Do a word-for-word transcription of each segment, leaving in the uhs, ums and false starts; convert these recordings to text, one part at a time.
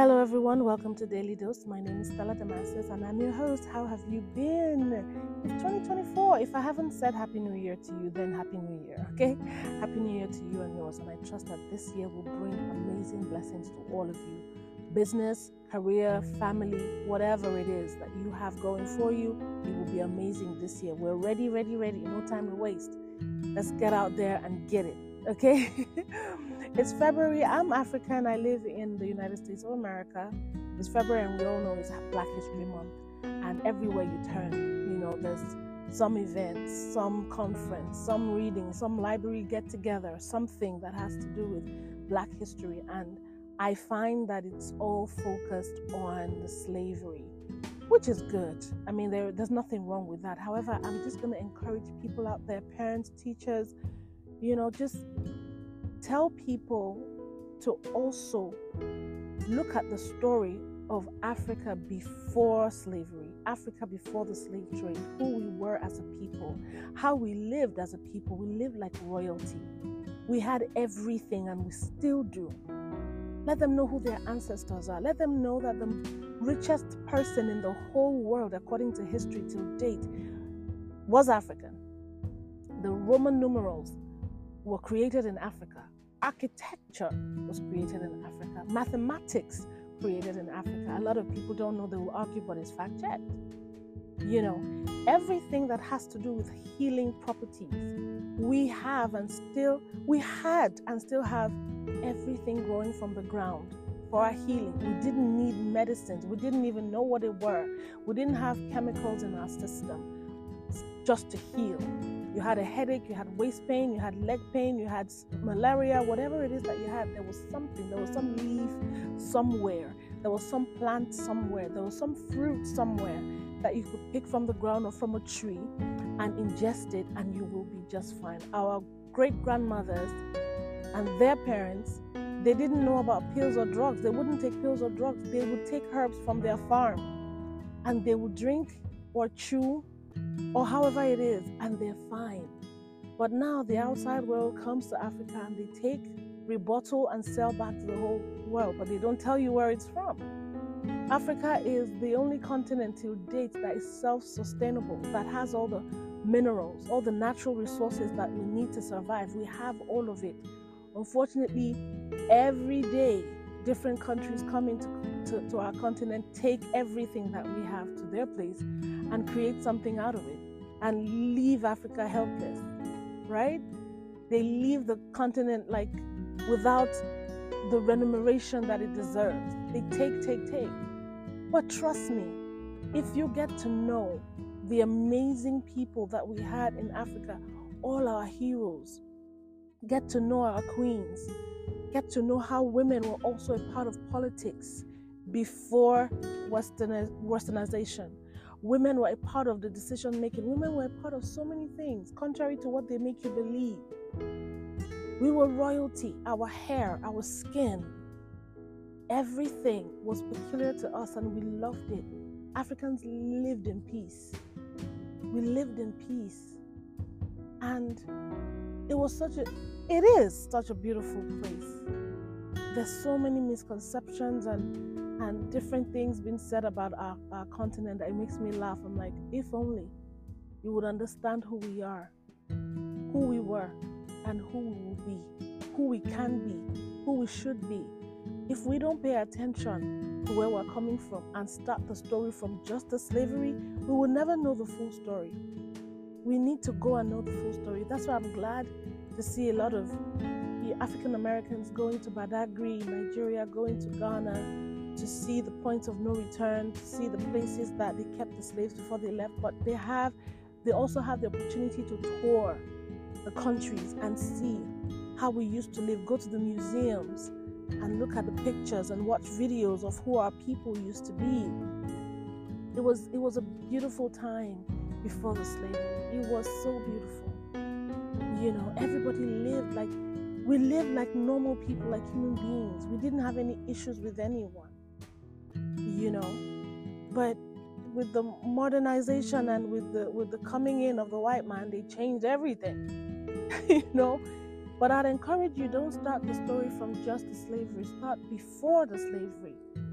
Hello everyone, welcome to Daily Dose. My name is Stella Damasis and I'm your host. How have you been? It's twenty twenty-four. If I haven't said Happy New Year to you, then Happy New Year, okay? Happy New Year to you and yours, and I trust that this year will bring amazing blessings to all of you. Business, career, family, whatever it is that you have going for you, it will be amazing this year. We're ready, ready, ready. No time to waste. Let's get out there and get it, okay? It's February. I'm African. I live in the United States of America. It's February, and we all know it's Black History Month. And everywhere you turn, you know, there's some events, some conference, some reading, some library get-together, something that has to do with Black history. And I find that it's all focused on the slavery, which is good. I mean, there, there's nothing wrong with that. However, I'm just going to encourage people out there, parents, teachers, you know, just tell people to also look at the story of Africa before slavery, Africa before the slave trade, who we were as a people, how we lived as a people. We lived like royalty. We had everything and we still do. Let them know who their ancestors are. Let them know that the richest person in the whole world, according to history till date, was African. The Roman numerals were created in Africa. Architecture was created in Africa. Mathematics created in Africa. A lot of people don't know, they will argue, but it's fact checked. You know, everything that has to do with healing properties, we have and still, we had and still have everything growing from the ground for our healing. We didn't need medicines. We didn't even know what they were. We didn't have chemicals in our system just to heal. You had a headache, you had waist pain, you had leg pain, you had malaria, whatever it is that you had, there was something, there was some leaf somewhere, there was some plant somewhere, there was some fruit somewhere that you could pick from the ground or from a tree and ingest it, and you will be just fine. Our great-grandmothers and their parents, they didn't know about pills or drugs. They wouldn't take pills or drugs. They would take herbs from their farm and they would drink or chew or however it is, and they're fine. But now the outside world comes to Africa and they take, rebottle, and sell back to the whole world, but they don't tell you where it's from. Africa is the only continent till date that is self-sustainable, that has all the minerals, all the natural resources that we need to survive. We have all of it. Unfortunately, every day, different countries come into to, to our continent, take everything that we have to their place and create something out of it and leave Africa helpless, right? They leave the continent like without the remuneration that it deserves. They take, take, take. But trust me, if you get to know the amazing people that we had in Africa, all our heroes, get to know our queens, get to know how women were also a part of politics before Westerniz- westernization. Women were a part of the decision making. Women were a part of so many things, contrary to what they make you believe. We were royalty. Our hair, our skin, everything was peculiar to us and we loved it. Africans lived in peace. We lived in peace. And it was such a, it is such a beautiful place. There's so many misconceptions and and different things being said about our, our continent that it makes me laugh. I'm like, if only you would understand who we are, who we were, and who we will be, who we can be, who we should be. If we don't pay attention to where we're coming from and start the story from just the slavery, we will never know the full story. We need to go and know the full story. That's why I'm glad to see a lot of African Americans going to Badagry, Nigeria, going to Ghana, to see the points of no return, to see the places that they kept the slaves before they left. But they have, they also have the opportunity to tour the countries and see how we used to live, go to the museums and look at the pictures and watch videos of who our people used to be. It was, it was a beautiful time before the slavery. It was so beautiful. You know, everybody lived like, we lived like normal people, like human beings. We didn't have any issues with anyone, you know. But with the modernization and with the with the coming in of the white man, they changed everything, you know. But I'd encourage you, don't start the story from just the slavery. Start before the slavery.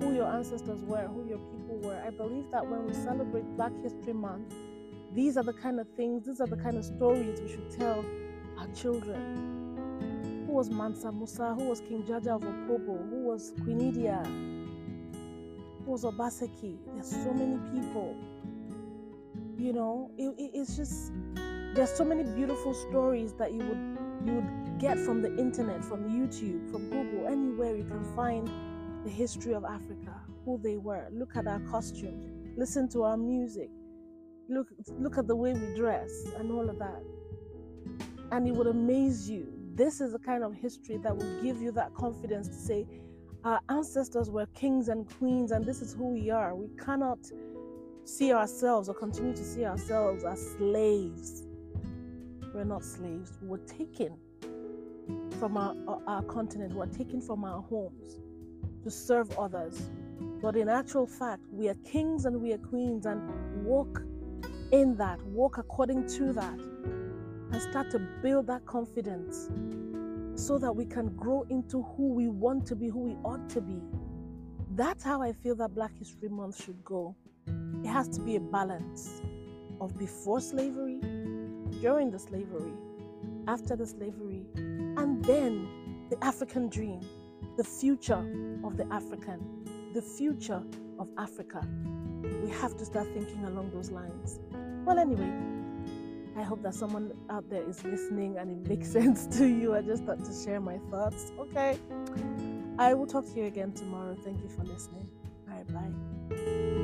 who your ancestors were, who your people were. I believe that when we celebrate Black History Month, these are the kind of things, these are the kind of stories we should tell our children. Who was Mansa Musa? Who was King Jaja of Opobo? Who was Queen Idia? Who was Obaseki? There's so many people. You know, it, it, it's just, there's so many beautiful stories that you would you would get from the internet, from YouTube, from Google, anywhere you can find the history of Africa, who they were. Look at our costumes, listen to our music, look look at the way we dress and all of that. And it would amaze you. This is the kind of history that will give you that confidence to say, our ancestors were kings and queens, and this is who we are. We cannot see ourselves or continue to see ourselves as slaves. We're not slaves. We were taken from our, our continent. We were taken from our homes to serve others. But in actual fact, we are kings and we are queens, and walk in that, walk according to that, and start to build that confidence so that we can grow into who we want to be, who we ought to be. That's how I feel that Black History Month should go. It has to be a balance of before slavery, during the slavery, after the slavery, and then the African dream, the future of the African, the future of Africa. We have to start thinking along those lines. Well, anyway, I hope that someone out there is listening and it makes sense to you. I just thought to share my thoughts. Okay. I will talk to you again tomorrow. Thank you for listening. All right, bye.